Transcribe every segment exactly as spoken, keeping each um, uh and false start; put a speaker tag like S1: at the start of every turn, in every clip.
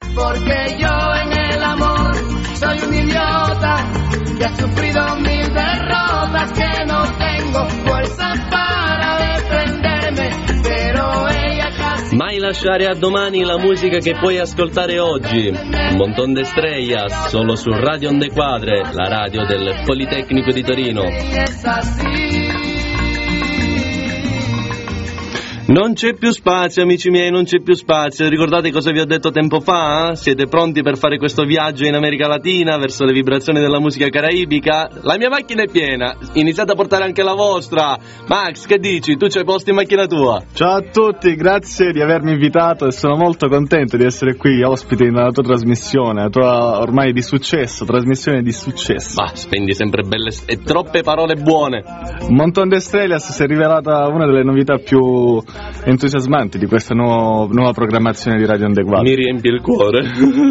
S1: porque yo en el amor soy un idiota que ha sufrido mil derrotas, que no tengo fuerza para defenderme, pero ella casi...
S2: Mai lasciare a domani la musica che puoi ascoltare oggi. Un montón de estrellas, solo su Radio Onde Quadre, la radio del Politecnico di Torino. Non c'è più spazio, amici miei, non c'è più spazio. Ricordate cosa vi ho detto tempo fa? Siete pronti per fare questo viaggio in America Latina verso le vibrazioni della musica caraibica? La mia macchina è piena, iniziate a portare anche la vostra. Max, che dici? Tu c'hai posto in macchina tua?
S3: Ciao a tutti, grazie di avermi invitato e sono molto contento di essere qui ospite nella tua trasmissione, la tua ormai di successo, trasmissione di successo.
S2: Ma spendi sempre belle e troppe parole buone.
S3: Montón de Estrellas si è rivelata una delle novità più entusiasmanti di questa nuova, nuova programmazione di Radio Onde Quadre.
S2: Mi riempie il cuore.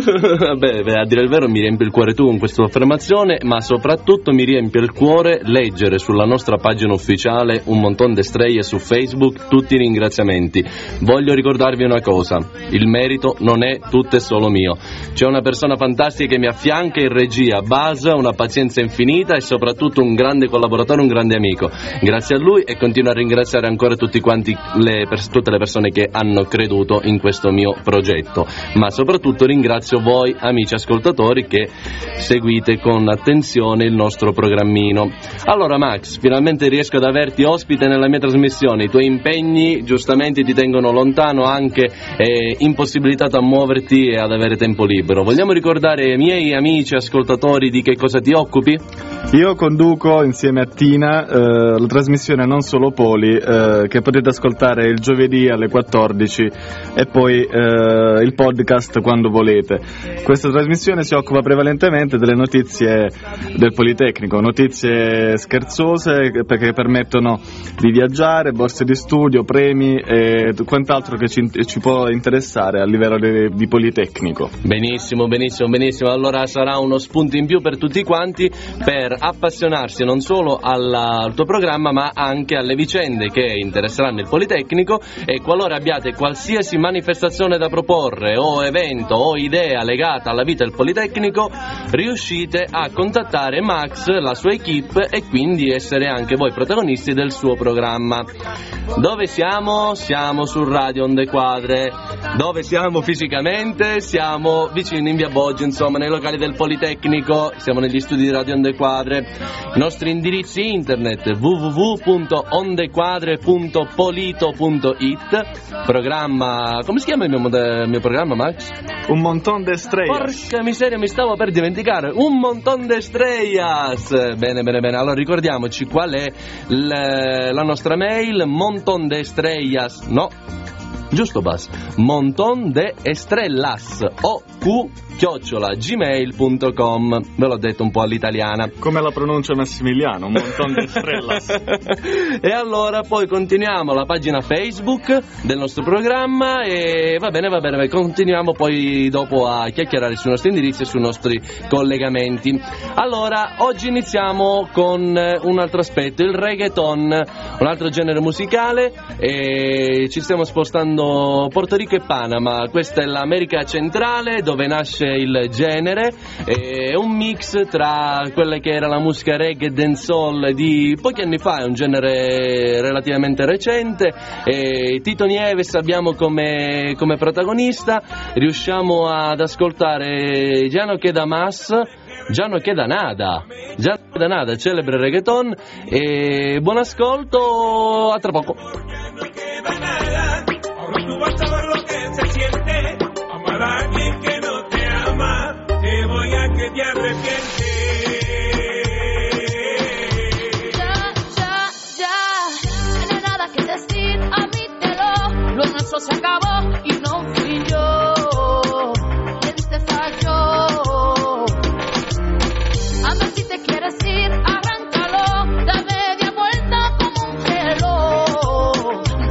S2: beh, beh, a dire il vero mi riempie il cuore tu con questa affermazione, ma soprattutto mi riempie il cuore leggere sulla nostra pagina ufficiale Un Montón de Estrellas su Facebook tutti i ringraziamenti. Voglio ricordarvi una cosa, il merito non è tutto e solo mio. C'è una persona fantastica che mi affianca in regia, Buzz, una pazienza infinita e soprattutto un grande collaboratore, un grande amico. Grazie a lui e continuo a ringraziare ancora tutti quanti le per tutte le persone che hanno creduto in questo mio progetto, ma soprattutto ringrazio voi amici ascoltatori che seguite con attenzione il nostro programmino. Allora Max, finalmente riesco ad averti ospite nella mia trasmissione, i tuoi impegni giustamente ti tengono lontano, anche eh, impossibilitato a muoverti e ad avere tempo libero. Vogliamo ricordare ai miei amici ascoltatori di che cosa ti occupi?
S3: Io conduco insieme a Tina eh, la trasmissione Non Solo Poli eh, che potete ascoltare il giovedì alle quattordici e poi eh, il podcast quando volete. Questa trasmissione si occupa prevalentemente delle notizie del Politecnico, notizie scherzose perché permettono di viaggiare, borse di studio, premi e quant'altro che ci, ci può interessare a livello di, di Politecnico.
S2: Benissimo, benissimo, benissimo. Allora sarà uno spunto in più per tutti quanti per appassionarsi non solo alla, al tuo programma ma anche alle vicende che interesseranno il Politecnico, e qualora abbiate qualsiasi manifestazione da proporre o evento o idea legata alla vita del Politecnico riuscite a contattare Max, la sua equipe, e quindi essere anche voi protagonisti del suo programma. Dove siamo? Siamo su Radio Onde Quadre. Dove siamo fisicamente? Siamo vicino in via Boggi, insomma nei locali del Politecnico, siamo negli studi di Radio Onde Quadre. I nostri indirizzi internet w w w punto ondequadre punto polito punto it. Programma, come si chiama il mio, il mio programma, Max?
S3: Un Montón de Estrellas.
S2: Porca miseria, mi stavo per dimenticare. Un Montón de Estrellas. Bene, bene, bene. Allora ricordiamoci qual è l- la nostra mail. Montón de Estrellas. No, giusto Bas? Montón de Estrellas o q chiocciola gmail punto com. Ve l'ho detto un po' all'italiana.
S3: Come la pronuncia Massimiliano, un Montón de Estrellas.
S2: E allora poi continuiamo la pagina Facebook del nostro programma e va bene, va bene, continuiamo poi dopo a chiacchierare sui nostri indirizzi e sui nostri collegamenti. Allora, oggi iniziamo con un altro aspetto, il reggaeton, un altro genere musicale, e ci stiamo spostando Porto Rico e Panama. Questa è l'America centrale dove nasce il genere, è un mix tra quella che era la musica reggae e dancehall di pochi anni fa, è un genere relativamente recente, e Tito Nieves abbiamo come, come protagonista. Riusciamo ad ascoltare Ya no queda más, Ya no queda nada, Ya no queda nada, celebre reggaeton, e buon ascolto, a tra poco.
S4: Te voy a que te arrepientes.
S5: Ya, ya, ya, no hay nada que decir, admítelo. Lo nuestro se acabó y no fui yo quien te falló. Anda, si te quieres ir, arráncalo, da media vuelta como un reloj.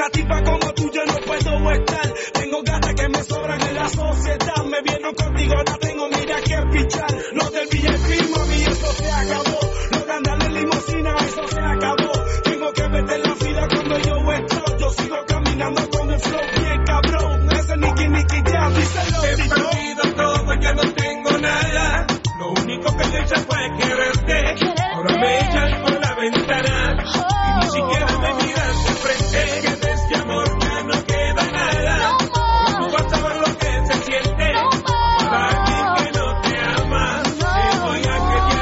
S4: una tipa como tú yo no puedo estar. Tengo gatas que me sobran en la sociedad. Me vieron contigo, no tengo mira que pichar. Lo del V I P, mami, eso se acabó. Lo de andar en limosina, eso se acabó. Tengo que verte en la fila cuando yo entro. Yo sigo caminando con el flow bien cabrón. Ese Nicky Nicky ya, díselo. He perdido todo, ya no tengo nada. Lo único que yo hice fue quererte. Ahora me echan por la ventana y ni siquiera me miras de frente. Que de este amor ya no queda nada. Tú vas a ver lo que se siente. Para alguien que no te ama, te voy a que te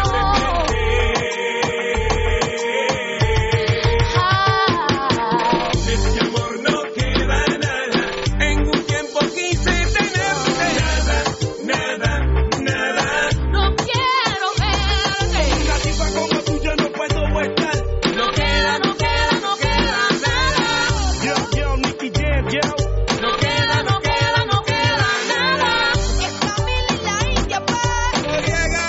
S4: arrepientes. De este amor no queda nada. En un tiempo quise tenerte. Nada, nada, nada.
S5: No quiero verte.
S4: Una tipa como tú yo no puedo estar.
S5: No queda, no queda, no queda nada.
S4: Yo, yo, Nicky Jam, yo.
S5: No queda, no queda, no queda nada. Es Camila y la India, pues.
S4: Noriega.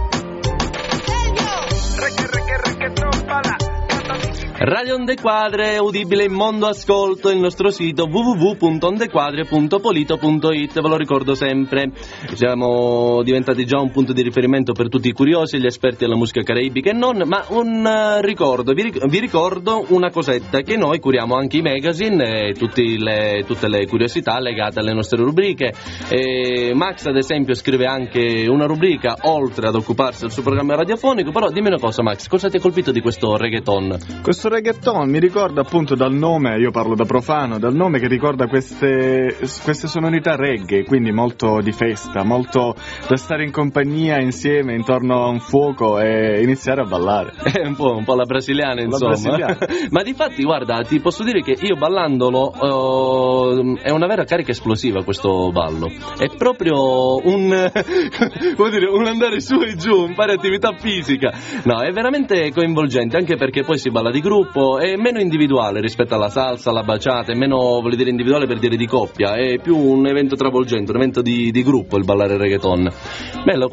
S5: Sergio.
S4: Reque, reque, reggaeton pala.
S2: Radio Onde Quadre, udibile in mondo ascolto, il nostro sito w w w punto ondequadre punto polito punto it, ve lo ricordo sempre, siamo diventati già un punto di riferimento per tutti i curiosi, gli esperti della musica caraibica e non, ma un uh, ricordo, vi, ric- vi ricordo una cosetta, che noi curiamo anche i magazine e tutti le, tutte le curiosità legate alle nostre rubriche, e Max ad esempio scrive anche una rubrica oltre ad occuparsi del suo programma radiofonico. Però dimmi una cosa Max, cosa ti ha colpito di questo reggaeton?
S3: Questo reggaeton mi ricorda appunto dal nome, io parlo da profano, dal nome che ricorda queste, queste sonorità reggae, quindi molto di festa, molto da stare in compagnia insieme intorno a un fuoco e iniziare a ballare.
S2: È un po', un po' la brasiliana, insomma.
S3: brasiliana.
S2: Ma difatti, guarda, ti posso dire che io ballandolo uh, è una vera carica esplosiva questo ballo. È proprio un come dire, un andare su e giù, un fare attività fisica. No, è veramente coinvolgente, anche perché poi si balla di gruppo, è meno individuale rispetto alla salsa, alla baciata, è meno, vuol dire individuale per dire di coppia, è più un evento travolgente, un evento di, di gruppo il ballare reggaeton. Bello,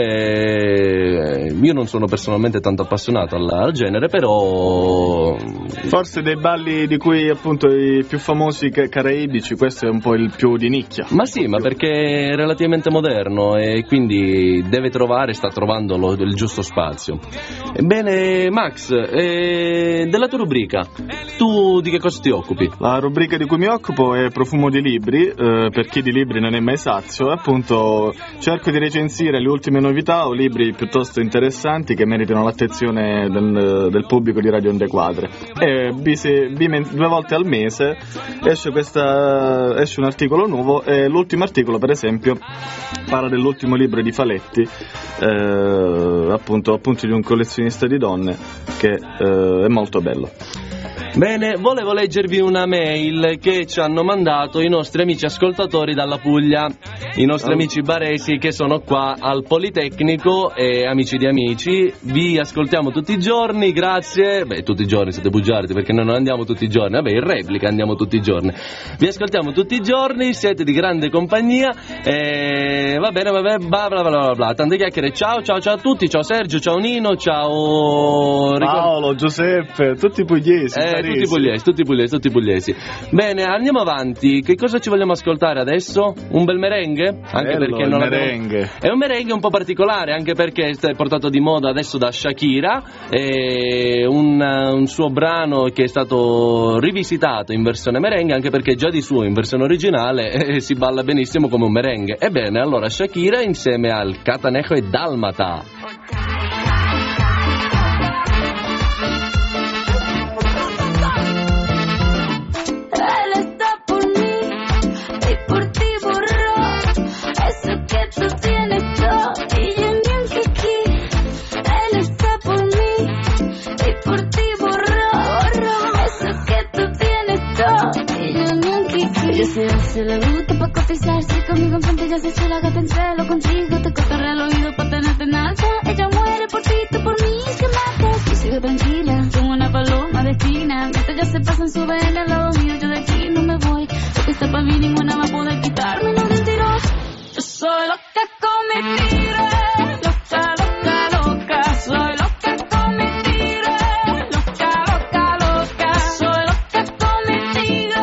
S2: comunque io non sono personalmente tanto appassionato al, al genere, però
S3: Forse dei balli di cui appunto i più famosi ca- caraibici, questo è un po' il più di nicchia.
S2: ma sì, ma perché è relativamente moderno e quindi deve trovare, sta trovando lo, il giusto spazio. Ebbene Max, eh, della tua rubrica, tu di che cosa ti occupi?
S3: La rubrica di cui mi occupo è Profumo di libri, eh, per chi di libri non è mai sazio, e appunto cerco di recensire le ultime novità o libri piuttosto interessanti che meritano l'attenzione del, del pubblico di Radio Onde Quadre. E bise, bime, due volte al mese esce, questa, esce un articolo nuovo, e l'ultimo articolo per esempio parla dell'ultimo libro di Faletti, eh, appunto, appunto di un collezionista di donne, che eh, è molto bello.
S2: Bene, volevo leggervi una mail che ci hanno mandato i nostri amici ascoltatori dalla Puglia, i nostri amici baresi che sono qua al Politecnico e amici di amici. Vi ascoltiamo tutti i giorni, grazie. Beh, tutti i giorni siete bugiardi perché noi non andiamo tutti i giorni, vabbè, in replica andiamo tutti i giorni. Vi ascoltiamo tutti i giorni, siete di grande compagnia e va bene, va bene, bla bla bla bla bla. Tante chiacchiere, ciao ciao ciao a tutti, ciao Sergio, ciao Nino, ciao
S3: Paolo, Giuseppe, tutti pugliesi.
S2: Eh, tutti pugliesi, tutti pugliesi, tutti pugliesi. Bene, andiamo avanti. Che cosa ci vogliamo ascoltare adesso? Un bel merengue? Anche
S3: Bello,
S2: perché non
S3: il
S2: abbiamo...
S3: merengue.
S2: È un merengue un po' particolare, anche perché è portato di moda adesso da Shakira. È un, un suo brano che è stato rivisitato in versione merengue, anche perché già di suo in versione originale eh, si balla benissimo come un merengue. Ebbene, allora Shakira insieme al Catanejo e Dalmata.
S5: Ella se hace la bruta pa' cotizarse conmigo en frente, ya se echa la gata en celo contigo, te cortaré el oído pa' tenerte en alta. Ella muere por ti, tú por mí, que matas. Yo sigo tranquila, como una paloma de esquina, mientras ya se pasan, suben al lado mío, yo de aquí no me voy. Lo que está pa' mí ninguna va a poder quitarme, no mentiroso. Yo soy loca con mi tigre, loca, loca, loca, soy loca con mi tigre, loca, loca, loca, soy loca con mi tigre.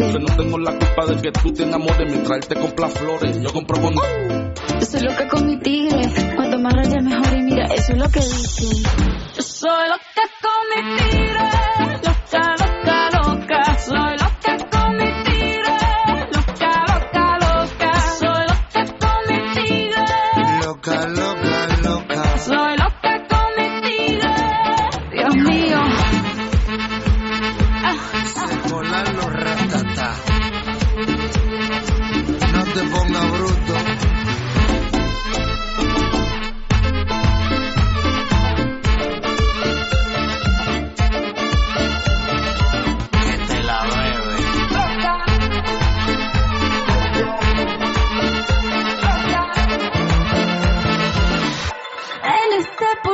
S4: Que no tengo la culpa de que tú te enamores mientras él te compra flores. Yo compro con...
S5: Yo soy loca con mi tigre, cuanto más raya mejor y mira, eso es lo que dicen. Yo soy loca con mi tigre, loca, loca, loca. Soy loca con mi tigre, loca, loca, loca. Soy loca con mi tigre,
S1: Loca, loca, loca.
S5: soy loca con mi tigre. Dios mío. Ah,
S1: Se colan los ratatá. No te pongas bruto. Que te la bebe.
S5: Él está por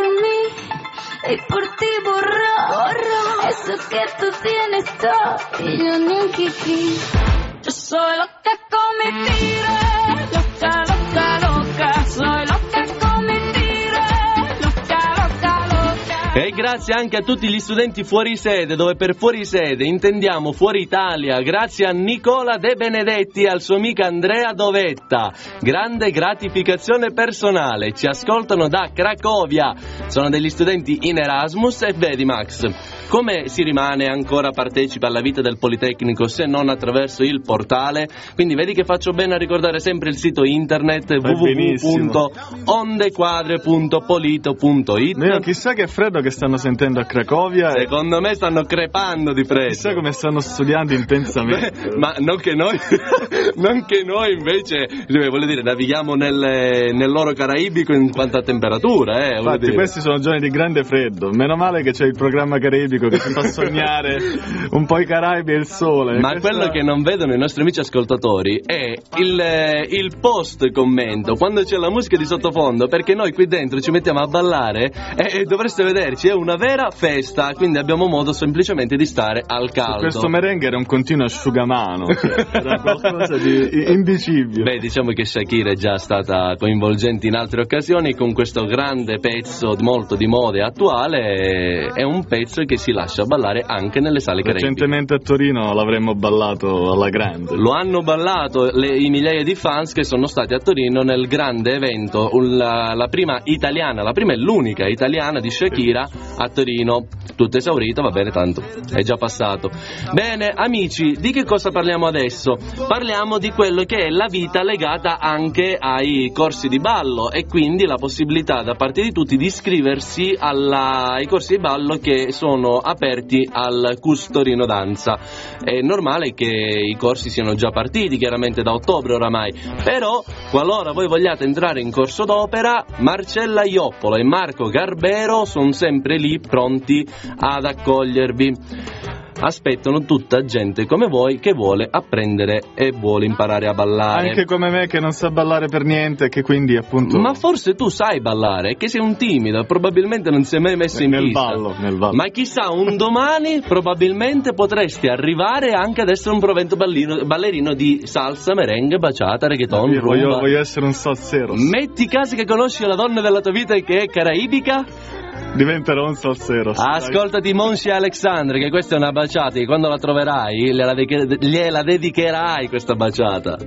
S5: mí y por ti borró eso que tú tienes todo y yo ni un kiki. Yo soy loca con mi tigre, loca, loca, loca. Soy loca con mi tigre, loca, loca, loca.
S2: E grazie anche a tutti gli studenti fuori sede, dove per fuori sede intendiamo fuori Italia, grazie a Nicola De Benedetti e al suo amico Andrea Dovetta. Grande gratificazione personale, ci ascoltano da Cracovia, sono degli studenti in Erasmus e vedi Max, come si rimane ancora partecipe alla vita del Politecnico se non attraverso il portale? Quindi vedi che faccio bene a ricordare sempre il sito internet w w w punto ondequadre punto polito punto it.
S3: Mio, chissà che freddo che stanno sentendo a Cracovia. e
S2: Secondo me stanno crepando di freddo.
S3: Chissà come stanno studiando intensamente.
S2: Beh, ma non che noi non che noi invece, cioè, voglio dire, navighiamo nel, nel loro caraibico in quanto a temperatura, eh, voglio
S3: Infatti
S2: dire.
S3: questi sono giorni di grande freddo. Meno male che c'è il programma caraibico che ti fa sognare un po' i Caraibi e il sole.
S2: Ma
S3: Questa-
S2: quello che non vedono i nostri amici ascoltatori è il, eh, il post commento, quando c'è la musica di sottofondo, perché noi qui dentro ci mettiamo a ballare e, e dovreste vederci, è una vera festa, quindi abbiamo modo semplicemente di stare al caldo.
S3: Questo merengue era un continuo asciugamano, cioè, era qualcosa di indicibile.
S2: Beh, diciamo che Shakira è già stata coinvolgente in altre occasioni con questo grande pezzo molto di moda e attuale, è un pezzo che si lascia ballare anche nelle sale caraibiche.
S3: Recentemente a Torino l'avremmo ballato alla grande.
S2: Lo hanno ballato le, i migliaia di fans che sono stati a Torino nel grande evento, la, la prima italiana, la prima e l'unica italiana di Shakira a Torino, tutto esaurito, va bene, tanto è già passato. Bene amici, di che cosa parliamo adesso? Parliamo di quello che è la vita legata anche ai corsi di ballo e quindi la possibilità da parte di tutti di iscriversi alla, ai corsi di ballo che sono aperti al C U S Torino Danza. È normale che i corsi siano già partiti, chiaramente da ottobre oramai, però qualora voi vogliate entrare in corso d'opera, Marcella Ioppolo e Marco Garbero sono sempre lì pronti ad accogliervi. Aspettano tutta gente come voi che vuole apprendere e vuole imparare a ballare.
S3: Anche come me che non sa ballare per niente e che quindi appunto
S2: Ma forse tu sai ballare, che sei un timido, probabilmente non sei mai messo in
S3: nel
S2: pista.
S3: ballo, nel ballo.
S2: Ma chissà, un domani probabilmente potresti arrivare anche ad essere un provento ballino- ballerino di salsa, merengue, baciata, reggaeton,
S3: Io voglio,
S2: rumba.
S3: voglio essere un salsero.
S2: Metti caso che conosci la donna della tua vita che è caraibica,
S3: Diventerò un salsero.
S2: ascoltati Monsi Alexandre, che questa è una baciata che quando la troverai gliela, de- gliela dedicherai questa baciata.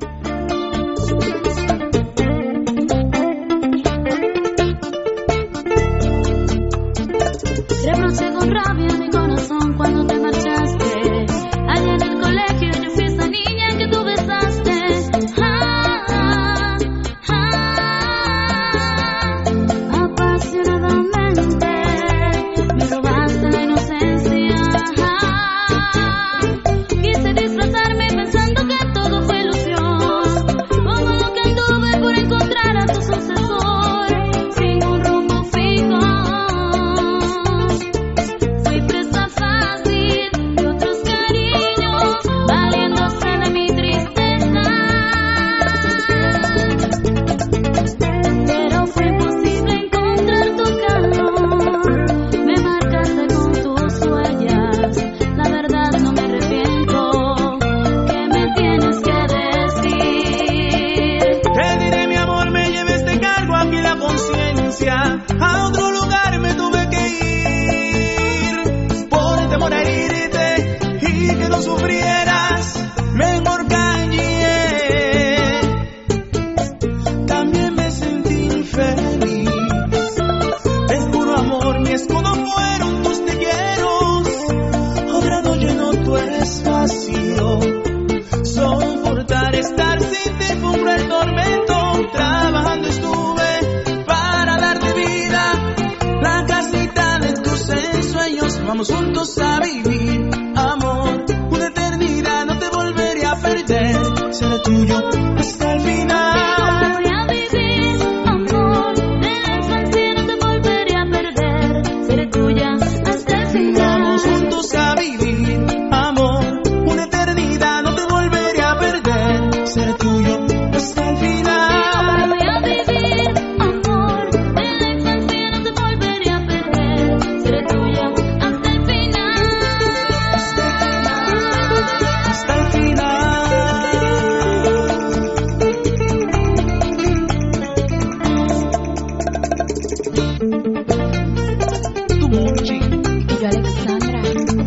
S5: Reproché con rabia mi corazón cuando te marchaste. Allá en el colegio yo fui esa niña que tú besaste. Ah, ah, ah, apasionadamente me robaste la inocencia. Ah, quise disfrazarme pensando que todo fue ilusión, como lo que anduve por encontrar a tu sucesor sin un rumbo fijo. Fui presa fácil de otros cariños, valiéndose de mi tristeza. Pero fue imposible encontrar tu calor. Me marcaste con tus huellas. La verdad no me arrepiento. ¿Qué me tienes que decir?
S4: Te diré mi amor, me llevé este cargo aquí la conciencia. A otro lugar me tuve que ir por temor a herirte y que no sufrieras. mejor callé. También me sentí infeliz. Es puro amor, mi escudo fueron tus te quiero. Obrado llenó tu espacio. Soportar estar sin ti fue un gran tormento. Trabajando estuve para darte vida. La casita de tus ensueños. Vamos juntos a vivir, amor. Una eternidad no te volveré a perder. Seré tuyo hasta el final.
S5: Voy a vivir, amor. De la infancia no te volveré a perder. Seré tuya hasta el final.
S4: Vamos juntos a vivir, amor. Una eternidad no te volveré a perder. Seré tuyo hasta el final.
S5: Voy a vivir, amor. De la infancia no te volveré a perder. Seré tuya hasta el final.
S4: Hasta el final. Tu Monchi.
S5: Y yo, Alexandra.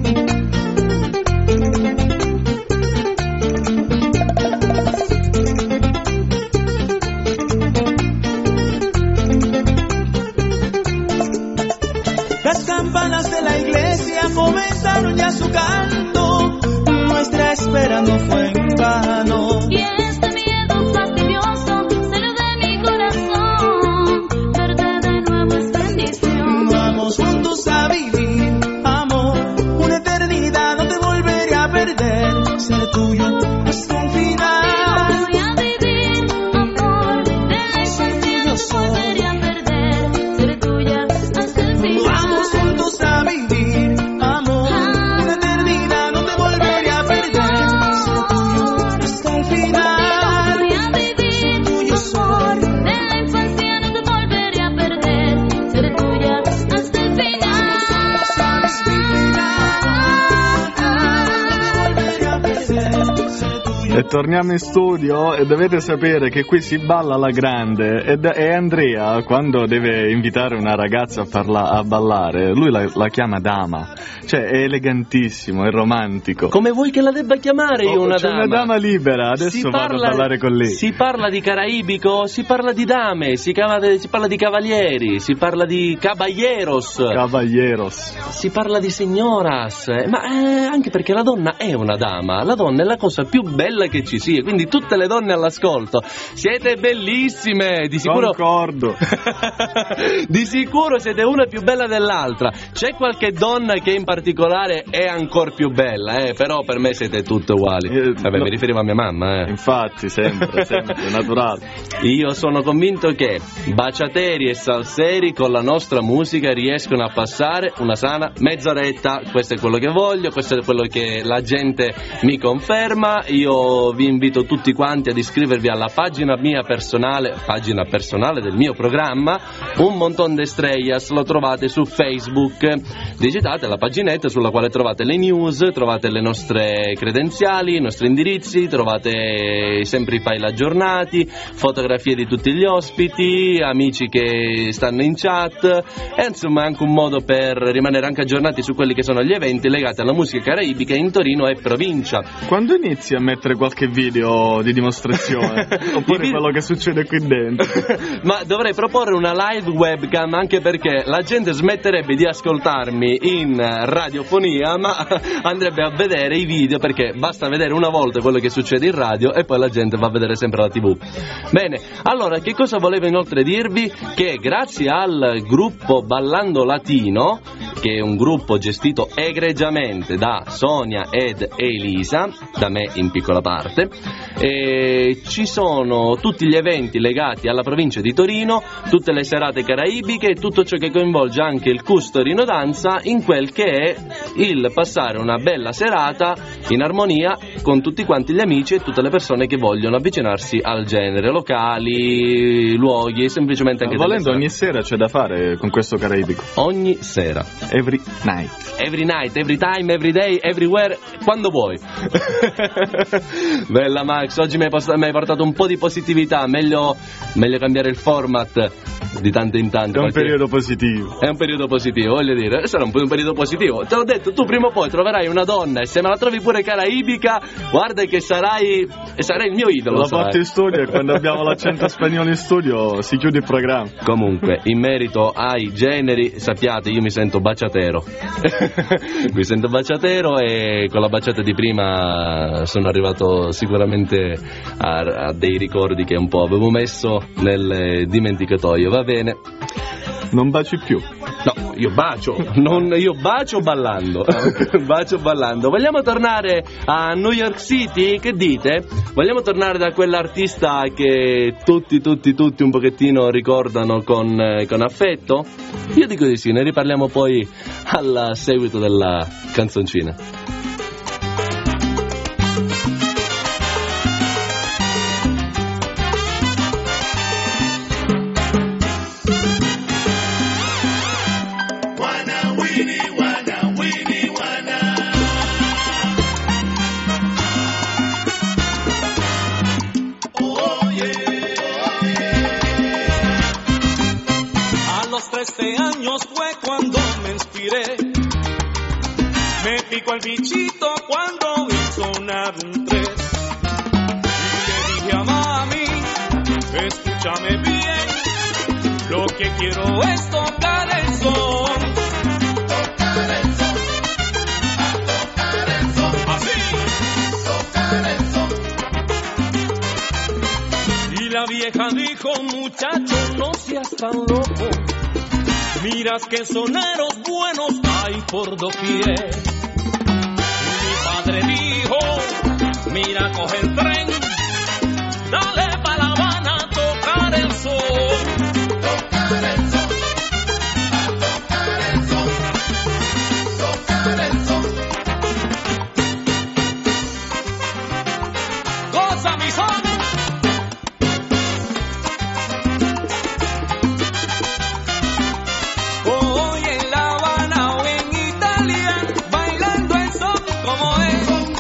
S4: Las campanas de la iglesia comenzaron ya su canto. Nuestra espera no fue en vano.
S5: Y este miedo fastidioso salió de mi corazón. Verte de nuevo es bendición.
S4: Vamos juntos a vivir, amor. Una eternidad no te volveré a perder. Seré tuyo hasta el final.
S5: Voy a vivir, amor. De la infancia no te volveré a perder. Seré tuya hasta el final.
S4: Vamos juntos a vivir, amor. Una eternidad no te volveré a perder. Seré tuyo hasta el final.
S5: Voy a vivir, amor. De la infancia no te volveré a perder. Seré tuya hasta el final.
S3: E torniamo in studio e dovete sapere che qui si balla alla grande e, da- e Andrea quando deve invitare una ragazza a, farla, a ballare lui la, la chiama dama, cioè è elegantissimo, è romantico.
S2: Come vuoi che la debba chiamare io
S3: Oh,
S2: una
S3: c'è
S2: dama?
S3: una dama libera, adesso
S2: Si
S3: vado
S2: parla-
S3: a ballare con lei.
S2: Si parla di caraibico, si parla di dame, si, cava- si parla di cavalieri, si parla di caballeros,
S3: Caballeros.
S2: si parla di signoras, eh, ma eh, anche perché la donna è una dama, la donna è la cosa più bella che ci sia, quindi tutte le donne all'ascolto siete bellissime, di sicuro
S3: Concordo.
S2: di sicuro siete una più bella dell'altra. C'è qualche donna che in particolare è ancora più bella, eh, però per me siete tutte uguali.
S3: Eh,
S2: Vabbè,
S3: no.
S2: mi riferivo a mia mamma, eh.
S3: Infatti, sempre, sempre, naturale.
S2: Io sono convinto che baciateri e salseri con la nostra musica riescono a passare una sana mezz'oretta. Questo è quello che voglio, questo è quello che la gente mi conferma. Io vi invito tutti quanti ad iscrivervi alla pagina mia personale, pagina personale del mio programma, Un Montón de Estrellas. Lo trovate su Facebook, digitate la paginetta sulla quale trovate le news, trovate le nostre credenziali, i nostri indirizzi, trovate sempre i file aggiornati, fotografie di tutti gli ospiti, amici che stanno in chat, e insomma anche un modo per rimanere anche aggiornati su quelli che sono gli eventi legati alla musica caraibica in Torino e provincia.
S3: Quando inizi a mettere qualche video di dimostrazione? Oppure
S2: video-
S3: quello che succede qui dentro?
S2: Ma dovrei proporre una live webcam, anche perché la gente smetterebbe di ascoltarmi in radiofonia, ma andrebbe a vedere i video, perché basta vedere una volta quello che succede in radio e poi la gente va a vedere sempre la tivù. Bene, allora che cosa volevo inoltre dirvi? Che grazie al gruppo Ballando Latino, che è un gruppo gestito egregiamente da Sonia ed Elisa, da me in piccola parte, e ci sono tutti gli eventi legati alla provincia di Torino, tutte le serate caraibiche e tutto ciò che coinvolge anche il Cus Torino Danza in quel che è il passare una bella serata in armonia con tutti quanti gli amici e tutte le persone che vogliono avvicinarsi al genere, locali, luoghi e semplicemente anche delle
S3: Volendo
S2: serate.
S3: ogni sera c'è da fare con questo caraibico.
S2: Ogni sera,
S3: Every night.
S2: every night, every time, every day, everywhere, quando vuoi. Bella Max, oggi mi hai, post- mi hai portato un po' di positività, meglio, meglio cambiare il format di tanto in tanto.
S3: È un periodo positivo.
S2: È un periodo positivo, voglio dire, sarà un, un periodo positivo. Te l'ho detto, tu prima o poi troverai una donna e se me la trovi pure caraibica, guarda che sarai, sarai il mio idolo.
S3: La
S2: sarai.
S3: porto in studio e quando abbiamo l'accento spagnolo in studio si chiude il programma.
S2: Comunque, in merito ai generi, sappiate, io mi sento baciatero. Mi sento baciatero e con la baciata di prima sono arrivato sicuramente a, a dei ricordi che un po' avevo messo nel dimenticatoio. Va bene.
S3: Non baci più.
S2: No, io bacio, non, io bacio ballando. Bacio ballando. Vogliamo tornare a New York City? Che dite? Vogliamo tornare da quell'artista che tutti, tutti, tutti un pochettino ricordano con, eh, con affetto? Io dico di sì, ne riparliamo poi al seguito della canzoncina.
S4: Al bichito cuando vi sonar un tres y le dije a mami, escúchame bien, lo que quiero es tocar el son, tocar el son, a tocar el son, así, tocar el son. Y la vieja dijo, muchacho, no seas tan loco, miras que soneros buenos hay por doquier. Padre dijo, mira, coge el tren, dale pa' La Habana a tocar el sol. Tocar el sol, a tocar el sol, tocar el sol. Goza mi son. Hoy en La Habana o en Italia, bailando el son como es.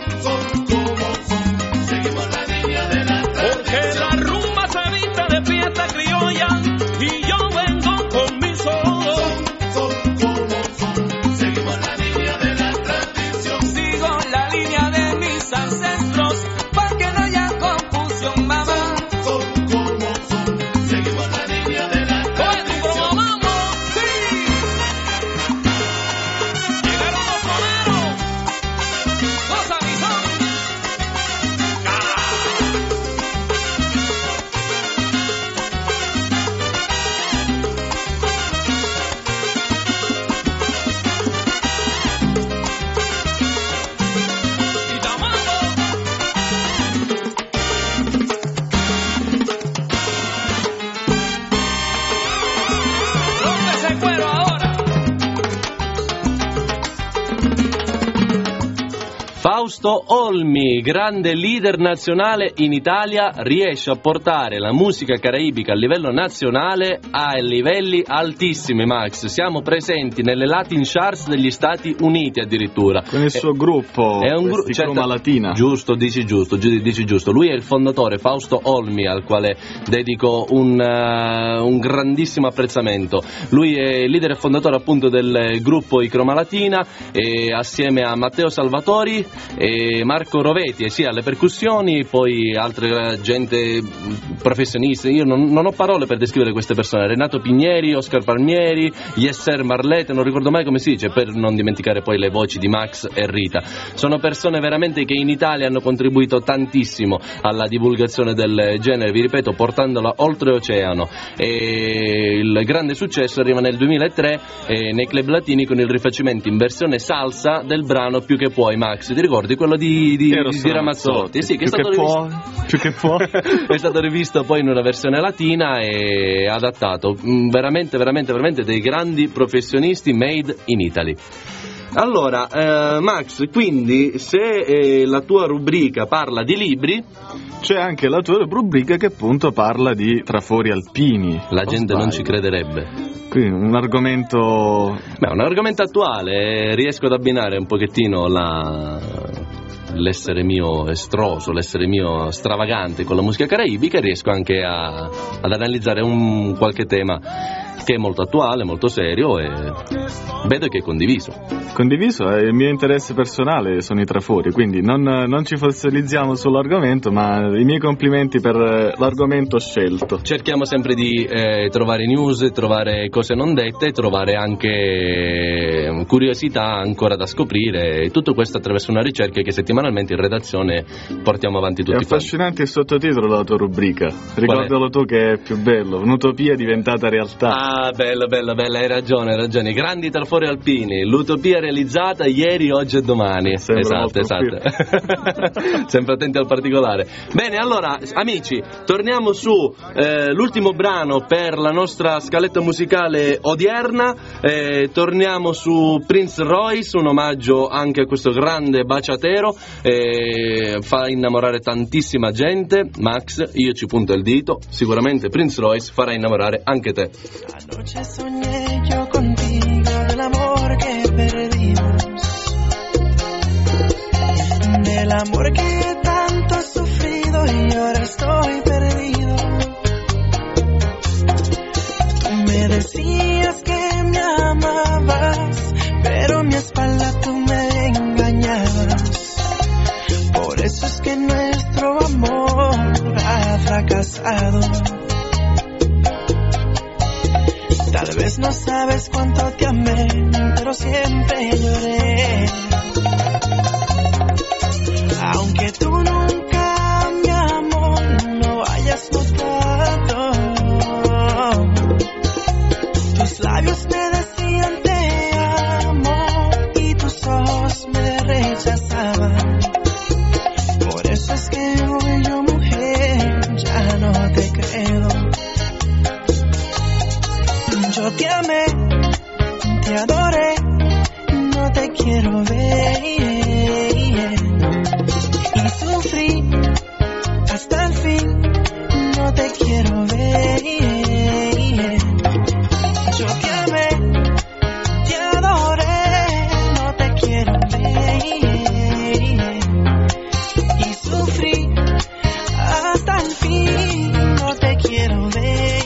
S4: Y yo vengo con mi son, son, como son. Seguimos la línea de la tradición. Sigo la línea de mis ancestros, pa' que no haya confusión, mamá. Son, como son. Seguimos la línea de la tradición. Oye, como vamos, sí. Llegaron los soneros. Goza mi son. ¡Ah!
S2: Fausto Olmi, grande leader nazionale in Italia, riesce a portare la musica caraibica a livello nazionale a livelli altissimi, Max. Siamo presenti nelle Latin Charts degli Stati Uniti addirittura.
S3: Con il suo è, gruppo,
S2: è un gruppo,
S3: certo, Croma Latina.
S2: Giusto, dici giusto, dici giusto. Lui è il fondatore, Fausto Olmi, al quale dedico un, uh, un grandissimo apprezzamento. Lui è il leader e fondatore appunto del gruppo I Croma Latina, e assieme a Matteo Salvatori e Marco Roveti, e sia alle percussioni, poi altre gente professionista. Io non, non ho parole per descrivere queste persone: Renato Pigneri, Oscar Palmieri, Yesser Marlete, non ricordo mai come si dice, per non dimenticare poi le voci di Max e Rita. Sono persone veramente che in Italia hanno contribuito tantissimo alla divulgazione del genere, vi ripeto, portandola oltreoceano, e il grande successo arriva nel duemilatré eh, nei club latini con il rifacimento in versione salsa del brano Più che puoi. Max, ti ricordi quello di, di, di Ramazzotti? Sì, che è stato
S3: che
S2: rivisto...
S3: può, più che può.
S2: È stato rivisto poi in una versione latina e adattato. Veramente, veramente, veramente dei grandi professionisti made in Italy. Allora, eh, Max, quindi se eh, la tua rubrica parla di libri,
S3: c'è anche la tua rubrica che appunto parla di trafori alpini.
S2: La gente non ci crederebbe.
S3: Quindi un argomento...
S2: Beh, un argomento attuale, riesco ad abbinare un pochettino la... l'essere mio estroso, l'essere mio stravagante con la musica caraibica, riesco anche a, ad analizzare un qualche tema che è molto attuale, molto serio e vedo che è condiviso.
S3: Condiviso, è il mio interesse personale, sono i trafori, quindi non, non ci fossilizziamo sull'argomento, ma i miei complimenti per l'argomento scelto.
S2: Cerchiamo sempre di eh, trovare news, trovare cose non dette, trovare anche curiosità ancora da scoprire, e tutto questo attraverso una ricerca che settimanalmente in redazione portiamo avanti tutti.
S3: È affascinante il sottotitolo della tua rubrica, ricordalo tu che è più bello, un'utopia diventata realtà.
S2: Ah, bella, bella, bella, hai ragione, hai ragione. I grandi trafori alpini, l'utopia realizzata ieri, oggi e domani.
S3: Sembra
S2: esatto, esatto. Sempre attenti al particolare. Bene, allora, amici, torniamo su eh, l'ultimo brano per la nostra scaletta musicale odierna. Eh, torniamo su Prince Royce, un omaggio anche a questo grande baciatero. Eh, fa innamorare tantissima gente. Max, io ci punto il dito. Sicuramente Prince Royce farà innamorare anche te.
S6: Anoche soñé yo contigo del amor que perdimos, del amor que tanto he sufrido y ahora estoy perdido. Tú me decías que me amabas, pero a mi espalda tú me engañabas. Por eso es que nuestro amor ha fracasado. Tal vez no sabes cuánto te amé, pero siempre lloré. Aunque tú nunca, mi amor, lo hayas notado, tus labios me decían te amo y tus ojos me rechazaban. Por eso es que hoy yo, mujer, ya no te creo. Yo te amé, te adoré, no te quiero ver. Y sufrí hasta el fin, no te quiero ver. Yo te amé, te adoré, no te quiero ver. Y sufrí hasta el fin, no te quiero ver.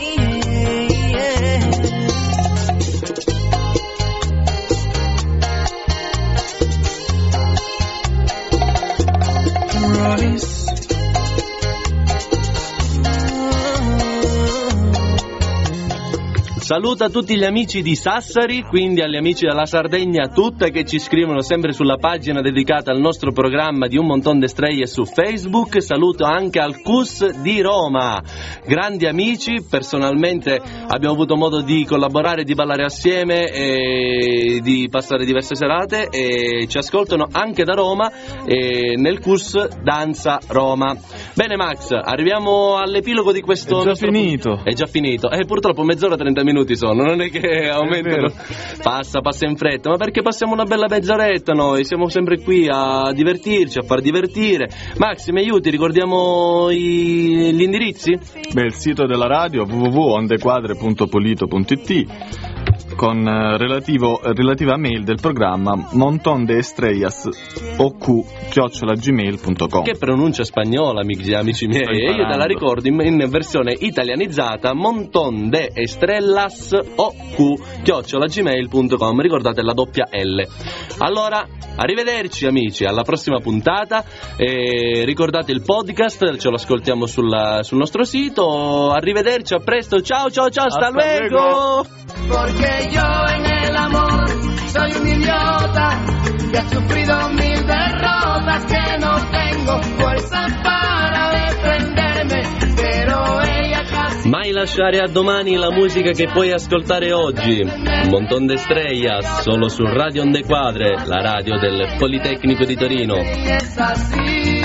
S2: Saluto a tutti gli amici di Sassari, quindi agli amici della Sardegna tutta che ci scrivono sempre sulla pagina dedicata al nostro programma di Un Montón de Estrellas su Facebook. Saluto anche al C U S di Roma, grandi amici, personalmente abbiamo avuto modo di collaborare, di ballare assieme e di passare diverse serate e ci ascoltano anche da Roma e nel C U S Danza Roma. Bene Max, arriviamo all'epilogo di questo...
S3: È già
S2: nostro...
S3: finito.
S2: È già finito, e eh, purtroppo mezz'ora trenta minuti sono, non è che aumentano, passa, passa in fretta, ma perché passiamo una bella mezz'oretta noi, siamo sempre qui a divertirci, a far divertire. Max, mi aiuti, ricordiamo i... gli indirizzi?
S3: Beh, il sito della radio w w w punto ondequadre punto polito punto i t con eh, relativo, relativa mail del programma montondeestrellas o q chiocciola gmail punto com.
S2: Che pronuncia spagnola, amici, amici miei, e io te la ricordo in, in versione italianizzata, montondeestrellas o q chiocciola gmail punto com, ricordate la doppia L. Allora, arrivederci amici, alla prossima puntata, e ricordate il podcast, ce lo ascoltiamo sulla, sul nostro sito. Arrivederci, a presto, ciao ciao ciao, hasta, hasta luego. luego.
S1: Porque yo en el amor soy un idiota que ha sufrido mil derrotas, que no tengo fuerza para defenderme, pero ella casi...
S2: Mai lasciare a domani la musica che puoi ascoltare oggi. Un Montón de Estrellas, solo su Radio Onde Quadre, la radio del Politecnico di Torino.
S1: Es así.